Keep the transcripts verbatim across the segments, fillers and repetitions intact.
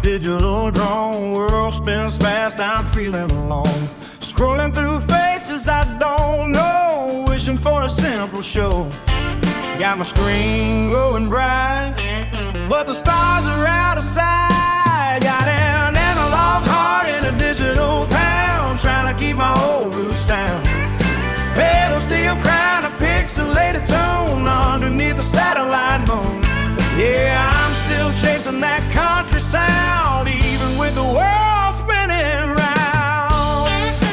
digital drone. World spins fast, I'm feeling alone. Scrolling through faces I don't know, wishing for a simple show. Got my screen glowing bright, but the stars are out of sight. Got an analog heart in a digital town, trying to keep my old roots down. Pedal steel crown, a pixelated tone underneath the satellite moon. Yeah, I'm still chasing that country sound, even with the world spinning round.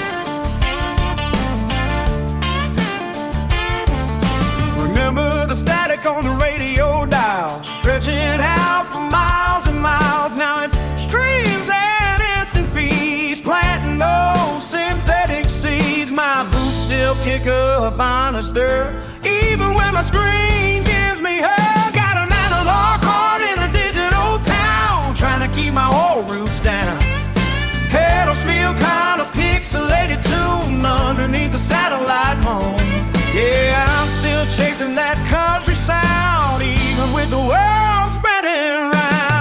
Remember the static on the radio dial, stretching out for miles and miles. Now it's streams and instant feeds, planting those synthetic seeds. My boots still kick up honest dirt, even when my screen gives me hurt. Got an analog heart in a digital town, trying to keep my old roots down. Pedal steel kind of pixelated tune underneath the satellite moon. Yeah, I'm still chasing that country sound, even with the world spinning round.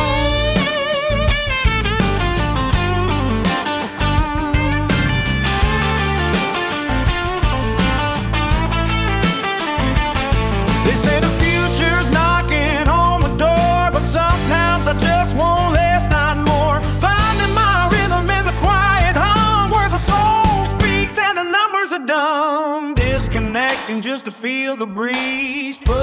They say the future's knocking on the door, but sometimes I just want less, not more. Finding my rhythm in the quiet hum, where the soul speaks and the numbers are dumb. Disconnecting just to feel the breeze, put